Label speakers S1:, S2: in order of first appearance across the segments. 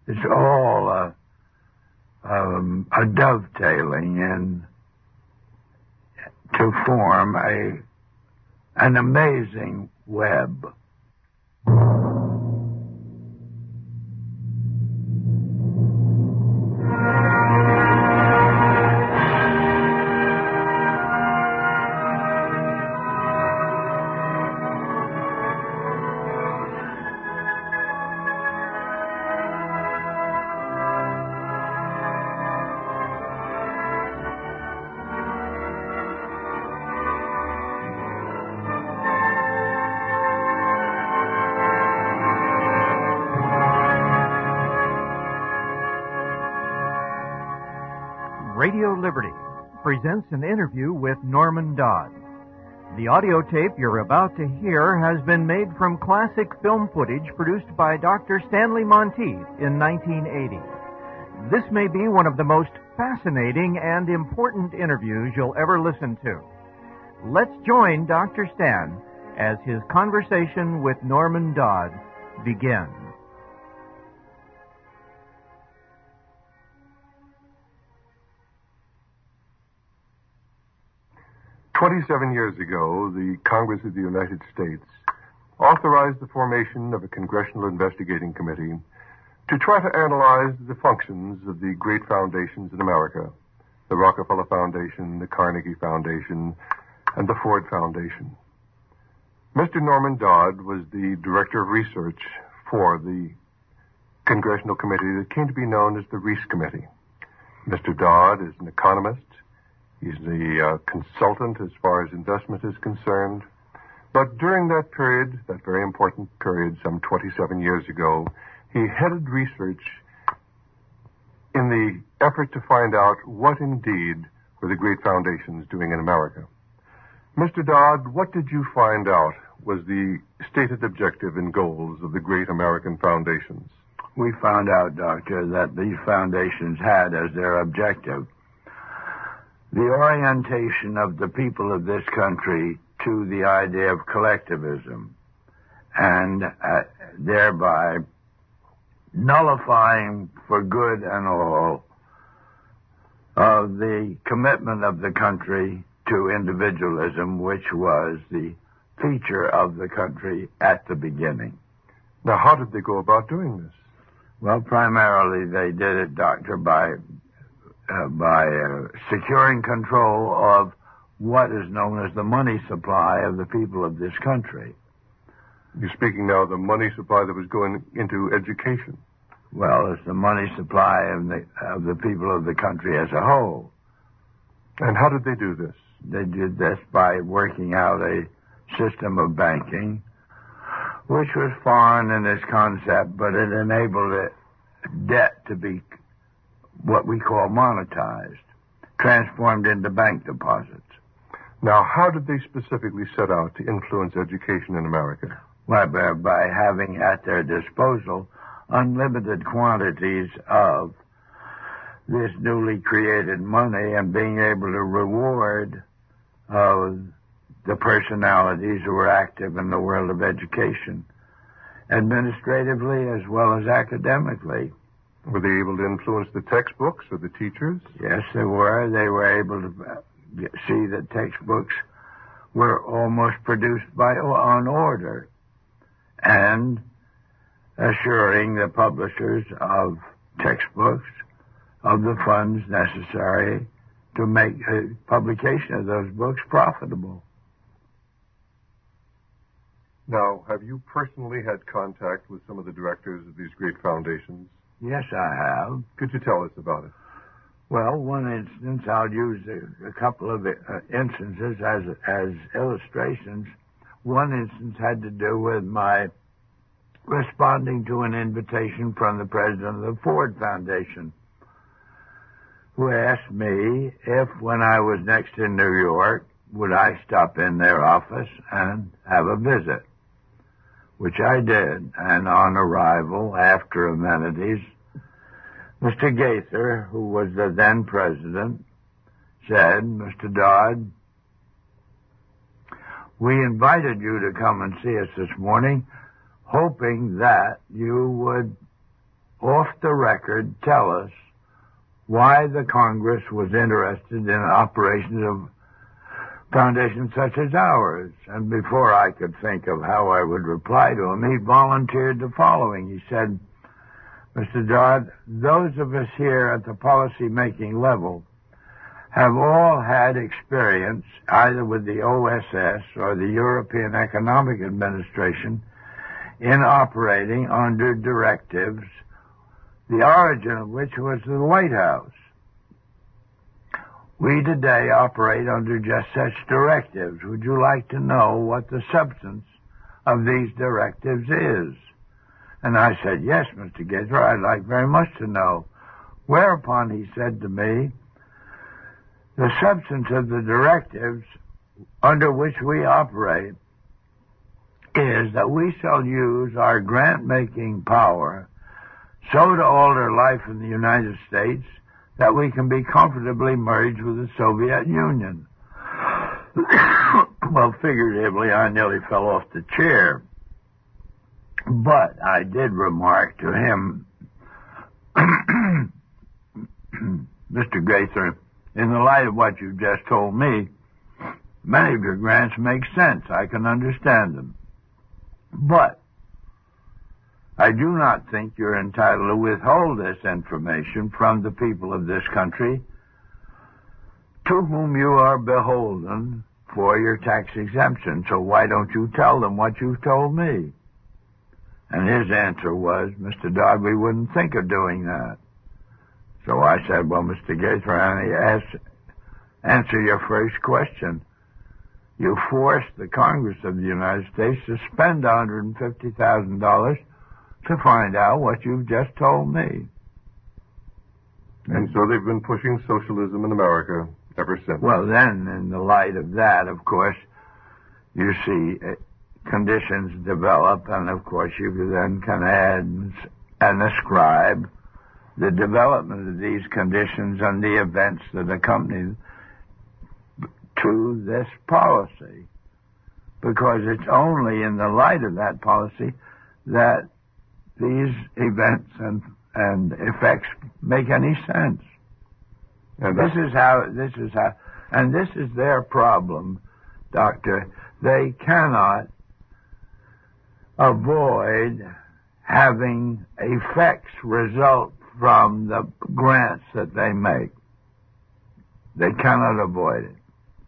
S1: It's all a dovetailing in to form an amazing web.
S2: Radio Liberty presents an interview with Norman Dodd. The audio tape you're about to hear has been made from classic film footage produced by Dr. Stanley Monteith in 1980. This may be one of the most fascinating and important interviews you'll ever listen to. Let's join Dr. Stan as his conversation with Norman Dodd begins.
S3: 27 years ago, the Congress of the United States authorized the formation of a Congressional Investigating Committee to try to analyze the functions of the great foundations in America, the Rockefeller Foundation, the Carnegie Foundation, and the Ford Foundation. Mr. Norman Dodd was the Director of Research for the Congressional Committee that came to be known as the Reese Committee. Mr. Dodd is an economist. He's the consultant as far as investment is concerned. But during that period, that very important period, some 27 years ago, he headed research in the effort to find out what indeed were the great foundations doing in America. Mr. Dodd, what did you find out was the stated objective and goals of the great American foundations?
S1: We found out, Doctor, that these foundations had as their objective the orientation of the people of this country to the idea of collectivism, and thereby nullifying for good and all of the commitment of the country to individualism, which was the feature of the country at the beginning.
S3: Now, how did they go about doing this?
S1: Well, primarily they did it, Doctor, by securing control of what is known as the money supply of the people of this country.
S3: You're speaking now of the money supply that was going into education.
S1: Well, it's the money supply of the people of the country as a whole.
S3: And how did they do this?
S1: They did this by working out a system of banking, which was foreign in its concept, but it enabled debt to be what we call monetized, transformed into bank deposits.
S3: Now, how did they specifically set out to influence education in America?
S1: Well, by having at their disposal unlimited quantities of this newly created money and being able to reward the personalities who were active in the world of education, administratively as well as academically.
S3: Were they able to influence the textbooks or the teachers?
S1: Yes, they were. They were able to see that textbooks were almost produced on order, and assuring the publishers of textbooks of the funds necessary to make publication of those books profitable.
S3: Now, have you personally had contact with some of the directors of these great foundations?
S1: Yes, I have.
S3: Could you tell us about it?
S1: Well, one instance, I'll use a couple of instances as illustrations. One instance had to do with my responding to an invitation from the president of the Ford Foundation, who asked me if, when I was next in New York, would I stop in their office and have a visit, which I did. And on arrival, after amenities, Mr. Gaither, who was the then president, said, "Mr. Dodd, we invited you to come and see us this morning, hoping that you would off the record, tell us why the Congress was interested in operations of foundations such as ours. And before I could think of how I would reply to him, he volunteered the following. He said, Mr. Dodd, those of us here at the policy-making level have all had experience either with the OSS or the European Economic Administration in operating under directives, the origin of which was the White House. We today operate under just such directives. Would you like to know what the substance of these directives is? And I said, yes, Mr. Gaither, I'd like very much to know. Whereupon he said to me, the substance of the directives under which we operate is that we shall use our grant-making power so to alter life in the United States that we can be comfortably merged with the Soviet Union. Well, figuratively, I nearly fell off the chair. But I did remark to him, Mr. Gaither, in the light of what you've just told me, many of your grants make sense. I can understand them. But I do not think you're entitled to withhold this information from the people of this country to whom you are beholden for your tax exemption. So why don't you tell them what you've told me? And his answer was, Mr. Dodd, we wouldn't think of doing that. So I said, well, Mr. Gaither, answer your first question. You forced the Congress of the United States to spend $150,000 to find out what you've just told me.
S3: And so they've been pushing socialism in America ever since.
S1: Well, then, in the light of that, of course, you see conditions develop, and of course you then can add and ascribe the development of these conditions and the events that accompany to this policy. Because it's only in the light of that policy that these events and effects make any sense. And this is how, and this is their problem, Doctor. They cannot avoid having effects result from the grants that they make. They cannot avoid it.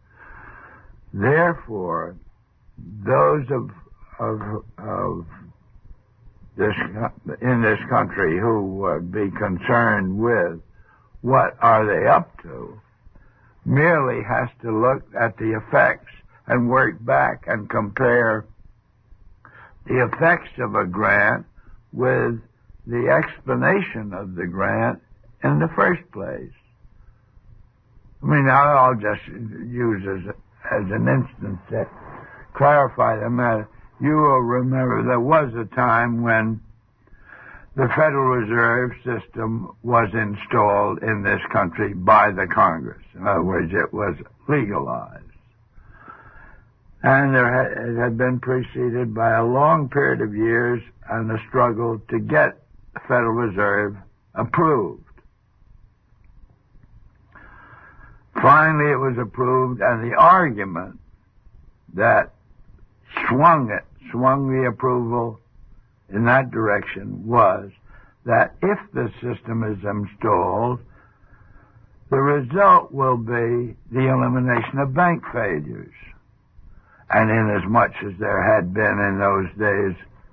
S1: Therefore, those in this country who would be concerned with what are they up to merely has to look at the effects and work back and compare the effects of a grant with the explanation of the grant in the first place. I mean, I'll just use as an instance to clarify the matter. You will remember there was a time when the Federal Reserve System was installed in this country by the Congress. In other words, it was legalized. And it had been preceded by a long period of years and a struggle to get the Federal Reserve approved. Finally, it was approved, and the argument that swung the approval in that direction was that if the system is installed, the result will be the elimination of bank failures. And inasmuch as there had been in those days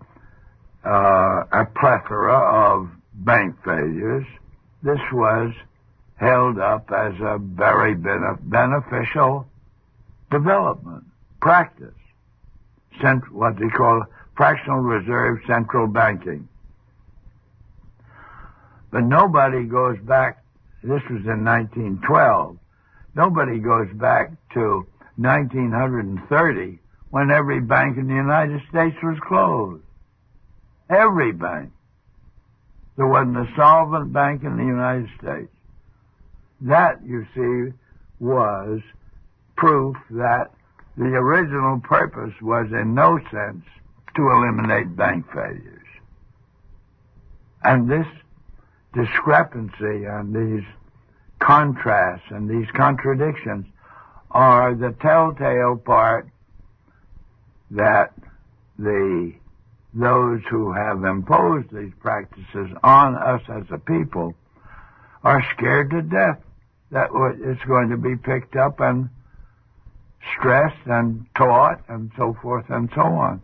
S1: a plethora of bank failures, this was held up as a very beneficial development, practice, what they call fractional reserve central banking. But nobody goes back, this was in 1912, nobody goes back to 1930 when every bank in the United States was closed. Every bank. There wasn't a solvent bank in the United States. That, you see, was proof that the original purpose was in no sense to eliminate bank failures. And this discrepancy and these contrasts and these contradictions are the telltale part that those who have imposed these practices on us as a people are scared to death that it's going to be picked up and stressed and taught and so forth and so on.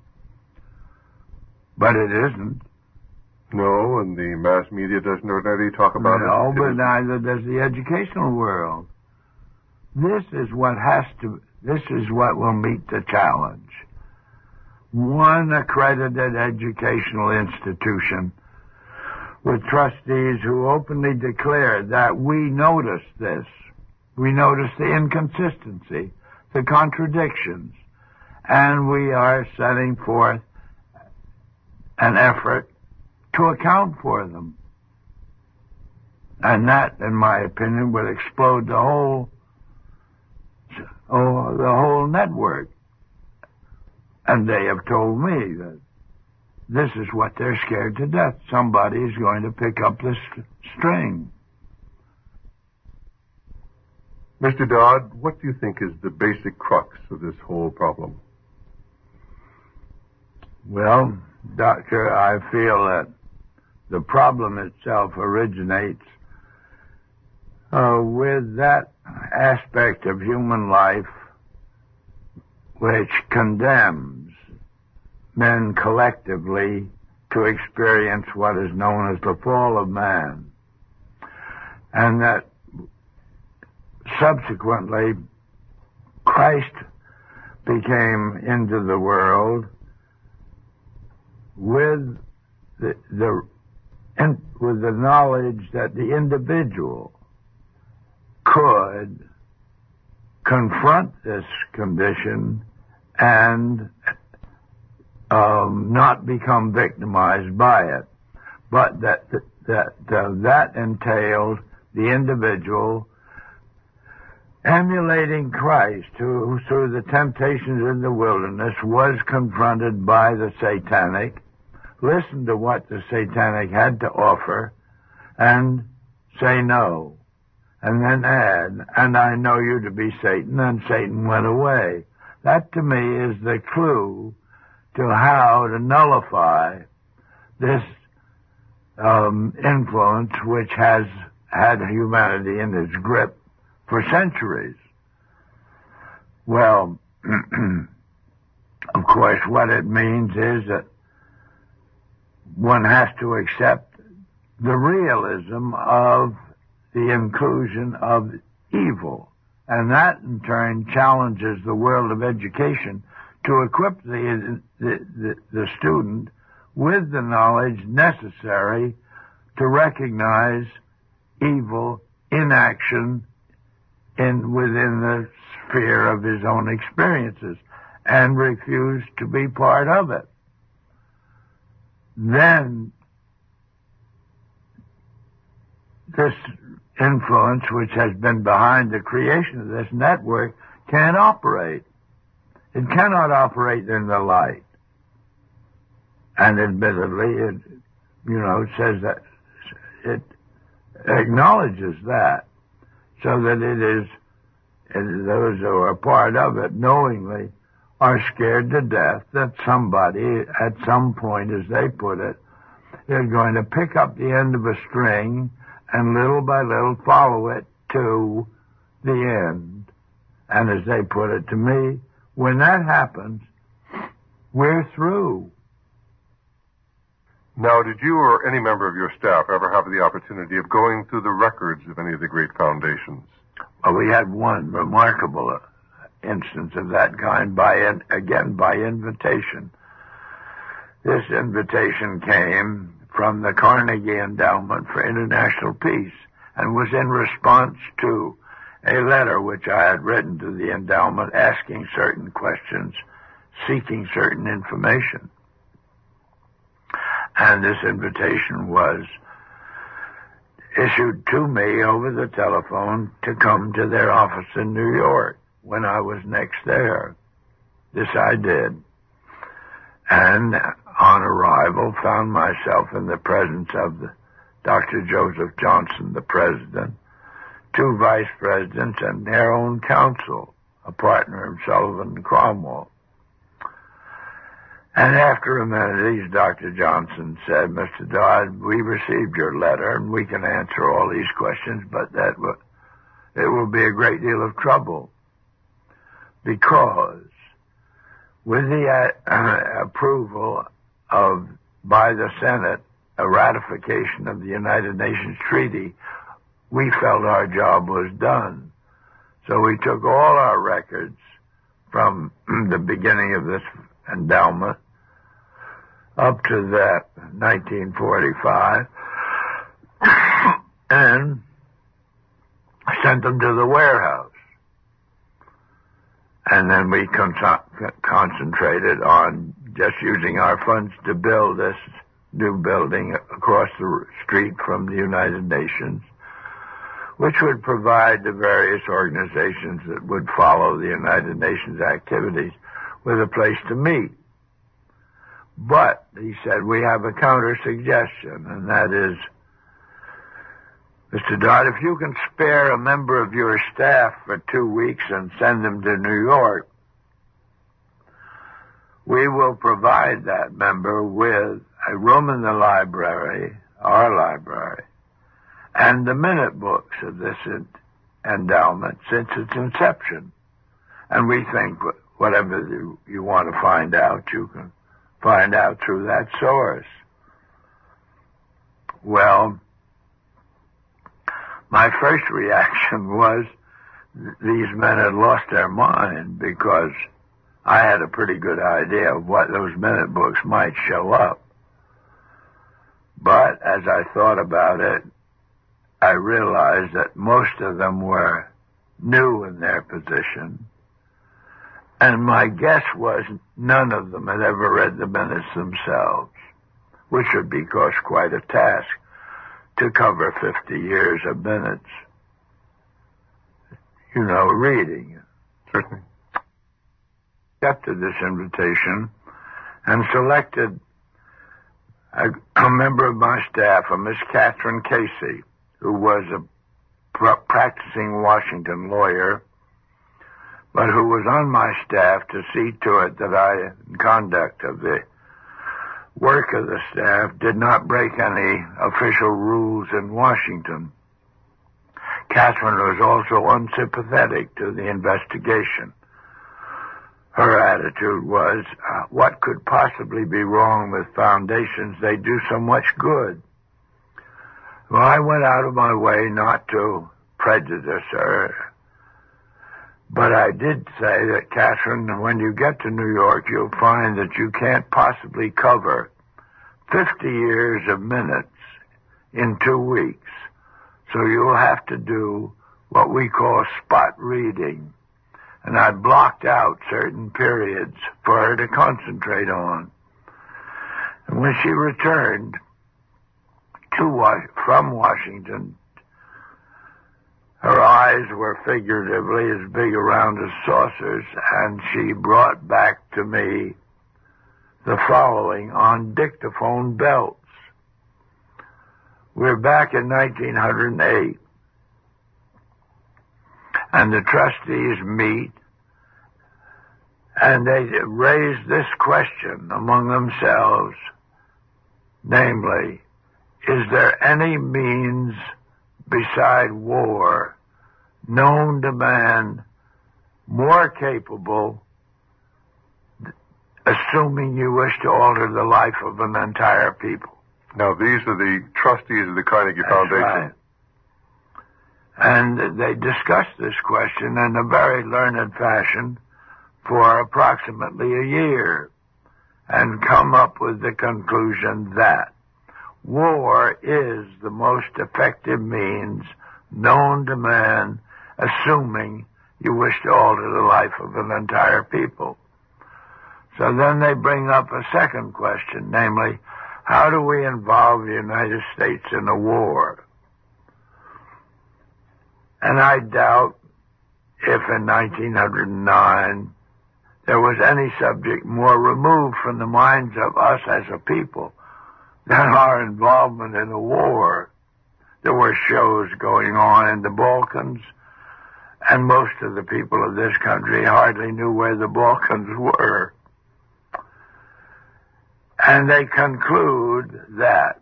S1: But it isn't.
S3: No, and the mass media doesn't ordinarily talk about it.
S1: No, but neither does the educational world. This is what will meet the challenge. One accredited educational institution with trustees who openly declare that we notice this. We notice the inconsistency, the contradictions, and we are setting forth an effort to account for them. And that, in my opinion, would explode the whole network. And they have told me that this is what they're scared to death. Somebody is going to pick up this string.
S3: Mr. Dodd, what do you think is the basic crux of this whole problem?
S1: Well, Doctor, I feel that the problem itself originates with that aspect of human life which condemns men collectively to experience what is known as the fall of man. And that subsequently Christ became into the world with the knowledge that the individual could confront this condition and not become victimized by it, but that entailed the individual emulating Christ, who through the temptations in the wilderness was confronted by the satanic, listened to what the satanic had to offer, and say no, and then add, and I know you to be Satan, and Satan went away. That to me is the clue to how to nullify this influence which has had humanity in its grip for centuries. Well, of course, what it means is that one has to accept the realism of the inclusion of evil. And that, in turn, challenges the world of education to equip the student with the knowledge necessary to recognize evil in action within the sphere of his own experiences and refuse to be part of it. Then this influence, which has been behind the creation of this network, can't operate. It cannot operate in the light. And admittedly, it says that it acknowledges that, so that those who are part of it knowingly are scared to death that somebody at some point, as they put it, is going to pick up the end of a string and little by little follow it to the end. And as they put it to me, when that happens, we're through.
S3: Now, did you or any member of your staff ever have the opportunity of going through the records of any of the great foundations?
S1: Well, we had one remarkable instance of that kind, by invitation. This invitation came from the Carnegie Endowment for International Peace and was in response to a letter which I had written to the endowment asking certain questions, seeking certain information. And this invitation was issued to me over the telephone to come to their office in New York when I was next there. This I did. And on arrival, found myself in the presence of the Dr. Joseph Johnson, the president, 2 vice presidents, and their own counsel, a partner of Sullivan and Cromwell. And after a minute, Dr. Johnson said, "Mr. Dodd, we received your letter, and we can answer all these questions, but it will be a great deal of trouble, because with the approval by the Senate, a ratification of the United Nations Treaty, we felt our job was done. So we took all our records from the beginning of this endowment up to that 1945 and sent them to the warehouse. And then we concentrated on just using our funds to build this new building across the street from the United Nations, which would provide the various organizations that would follow the United Nations activities with a place to meet. But, he said, we have a counter-suggestion, and that is, Mr. Dodd, if you can spare a member of your staff for 2 weeks and send them to New York, we will provide that member with a room in the library, our library, and the minute books of this endowment since its inception. And we think whatever you want to find out, you can find out through that source. Well, my first reaction was these men had lost their mind, because I had a pretty good idea of what those minute books might show up. But as I thought about it, I realized that most of them were new in their position, and my guess was none of them had ever read the minutes themselves, which would be, of course, quite a task to cover 50 years of minutes. You know, reading.
S3: Certainly.
S1: Accepted this invitation and selected a member of my staff, a Miss Catherine Casey, who was a practicing Washington lawyer, but who was on my staff to see to it that I, in conduct of the work of the staff, did not break any official rules in Washington. Catherine was also unsympathetic to the investigation. Her attitude was, what could possibly be wrong with foundations? They do so much good. Well, I went out of my way not to prejudice her, but I did say that, Catherine, when you get to New York, you'll find that you can't possibly cover 50 years of minutes in 2 weeks. So you'll have to do what we call spot reading. And I blocked out certain periods for her to concentrate on. And when she returned from Washington, her eyes were figuratively as big around as saucers, and she brought back to me the following on dictaphone belts. We're back in 1908, and the trustees meet, and they raise this question among themselves, namely, is there any means beside war known to man more capable, assuming you wish to alter the life of an entire people?
S3: Now, these are the trustees of the Carnegie Foundation.
S1: Right. And they discussed this question in a very learned fashion for approximately a year and come up with the conclusion that war is the most effective means known to man, assuming you wish to alter the life of an entire people. So then they bring up a second question, namely, how do we involve the United States in a war? And I doubt if in 1909 there was any subject more removed from the minds of us as a people than our involvement in a war. there were shows going on in the Balkans, and most of the people of this country hardly knew where the Balkans were. And they conclude that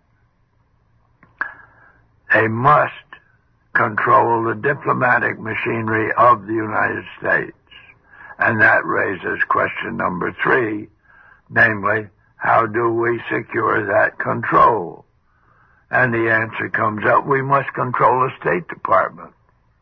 S1: they must control the diplomatic machinery of the United States. And that raises question number 3, namely, how do we secure that control? And the answer comes up, we must control the State Department.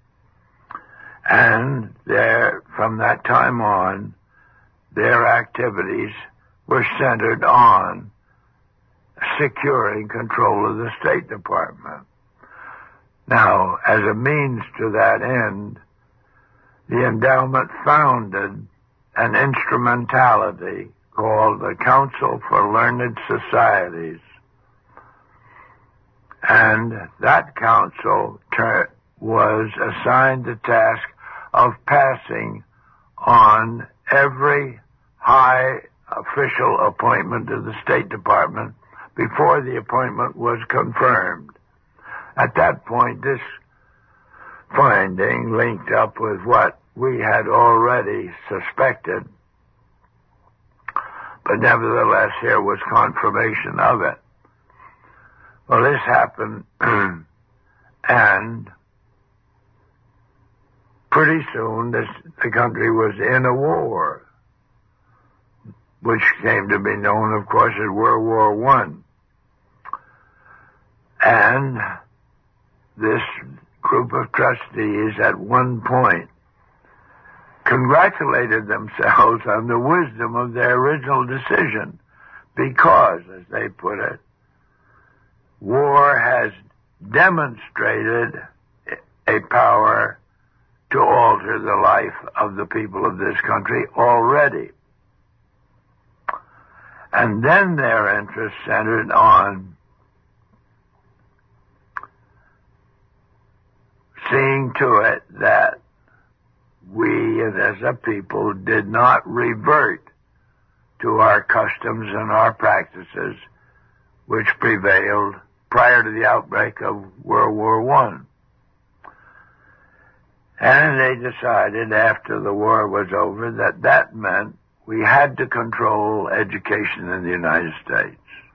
S1: And from that time on, their activities were centered on securing control of the State Department. Now, as a means to that end, the endowment founded an instrumentality called the Council for Learned Societies. And that council was assigned the task of passing on every high official appointment to the State Department before the appointment was confirmed. At that point, this finding linked up with what we had already suspected, but nevertheless here was confirmation of it. Well, this happened, and pretty soon the country was in a war, which came to be known, of course, as World War I. And this group of trustees at one point congratulated themselves on the wisdom of their original decision because, as they put it, war has demonstrated a power to alter the life of the people of this country already. And then their interest centered on seeing to it that we, as a people, did not revert to our customs and our practices which prevailed prior to the outbreak of World War I. And they decided after the war was over that meant we had to control education in the United States.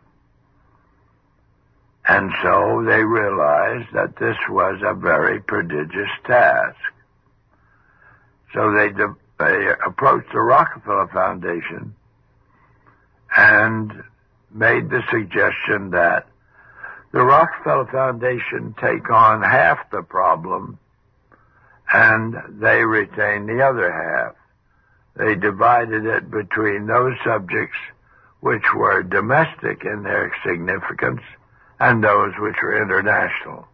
S1: And so they realized that this was a very prodigious task. So they approached the Rockefeller Foundation and made the suggestion that the Rockefeller Foundation take on half the problem and they retain the other half. They divided it between those subjects which were domestic in their significance and those which were international.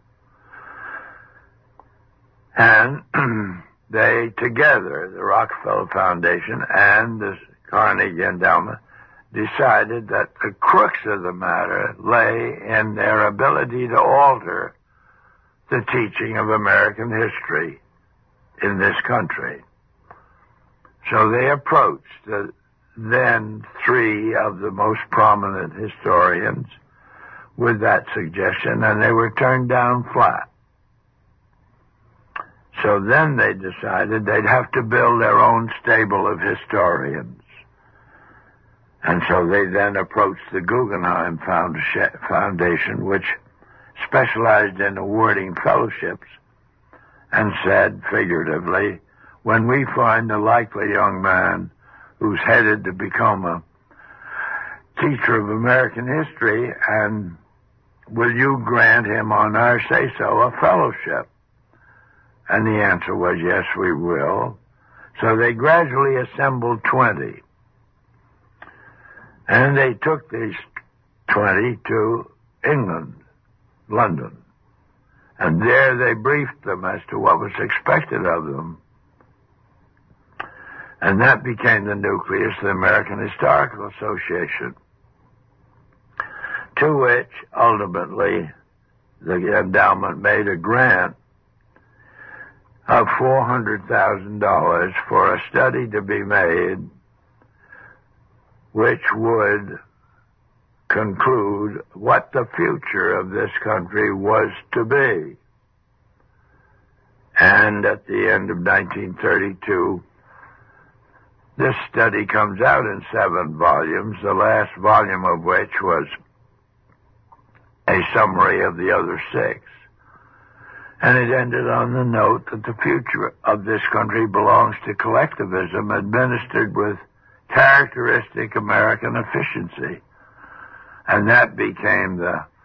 S1: And they together, the Rockefeller Foundation and the Carnegie Endowment, decided that the crux of the matter lay in their ability to alter the teaching of American history in this country. So they approached the then 3 of the most prominent historians with that suggestion, and they were turned down flat. So then they decided they'd have to build their own stable of historians. And so they then approached the Guggenheim Foundation, which specialized in awarding fellowships, and said, figuratively, when we find a likely young man who's headed to become a teacher of American history, and will you grant him on our say-so a fellowship? And the answer was, yes, we will. So they gradually assembled 20. And they took these 20 to England, London. And there they briefed them as to what was expected of them. And that became the nucleus of the American Historical Association, to which, ultimately, the endowment made a grant of $400,000 for a study to be made which would conclude what the future of this country was to be. And at the end of 1932, this study comes out in 7 volumes, the last volume of which was a summary of the other 6. And it ended on the note that the future of this country belongs to collectivism administered with characteristic American efficiency. And that became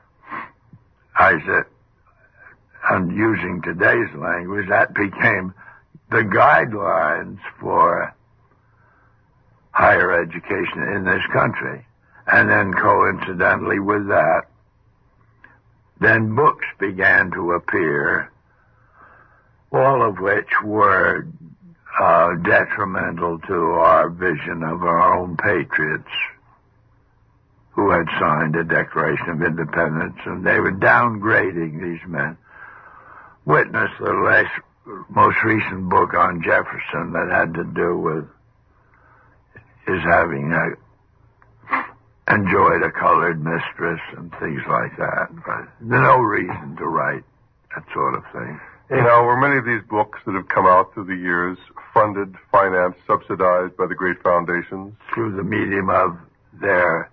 S1: and using today's language, that became the guidelines for higher education in this country. And then coincidentally with that, then books began to appear, all of which were detrimental to our vision of our own patriots who had signed a Declaration of Independence, and they were downgrading these men. Witness the most recent book on Jefferson that had to do with his having enjoyed a colored mistress and things like that. But there's no reason to write that sort of thing.
S3: Were many of these books that have come out through the years funded, financed, subsidized by the great foundations?
S1: Through the medium of their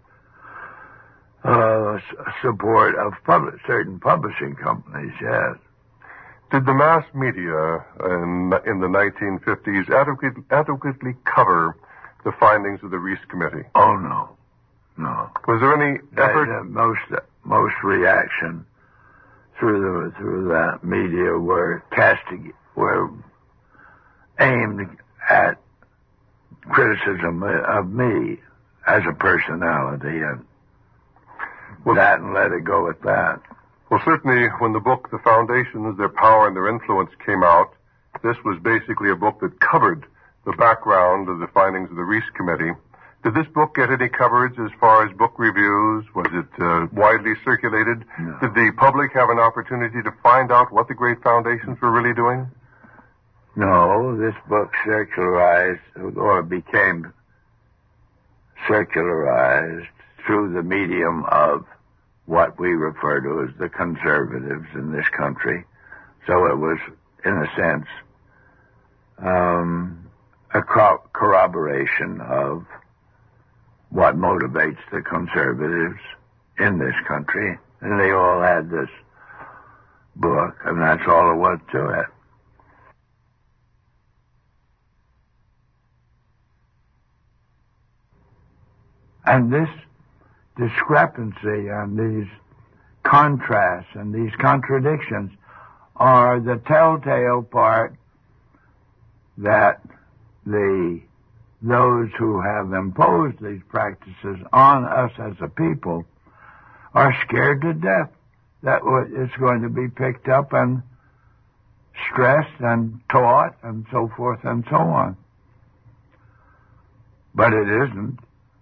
S1: support of certain publishing companies, yes.
S3: Did the mass media in the 1950s adequately cover the findings of the Reese Committee?
S1: Oh, no. No.
S3: Was there any effort?
S1: Most reaction through that media were aimed at criticism of me as a personality, and let it go at that.
S3: Well, certainly when the book, The Foundations, Their Power and Their Influence, came out, this was basically a book that covered the background of the findings of the Reese Committee. Did this book get any coverage as far as book reviews? Was it widely circulated?
S1: No.
S3: Did the public have an opportunity to find out what the great foundations were really doing?
S1: No, this book circularized or became circularized through the medium of what we refer to as the conservatives in this country. So it was, in a sense, a corroboration of what motivates the conservatives in this country. And they all had this book, and that's all there was to it. And this discrepancy and these contrasts and these contradictions are the telltale part that those who have imposed these practices on us as a people are scared to death that it's going to be picked up and stressed and taught and so forth and so on. But it isn't.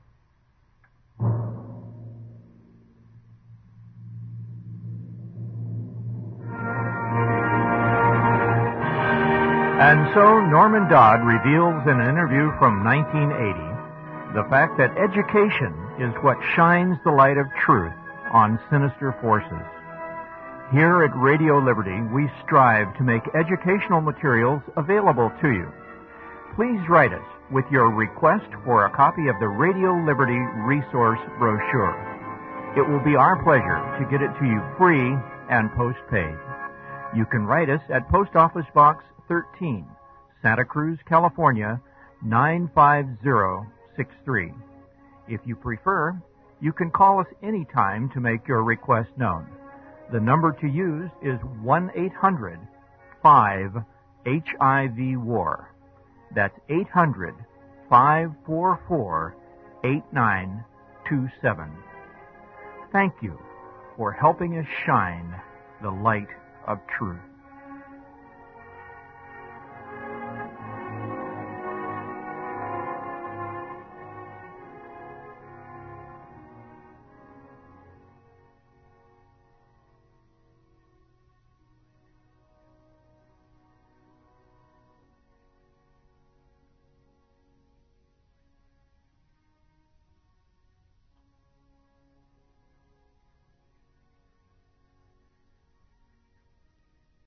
S2: And so Norman Dodd reveals in an interview from 1980 the fact that education is what shines the light of truth on sinister forces. Here at Radio Liberty, we strive to make educational materials available to you. Please write us with your request for a copy of the Radio Liberty Resource Brochure. It will be our pleasure to get it to you free and postpaid. You can write us at Post Office Box 13, Santa Cruz, California, 95063. If you prefer, you can call us anytime to make your request known. The number to use is 1-800-5-HIV-WAR. That's 800-544-8927. Thank you for helping us shine the light of truth.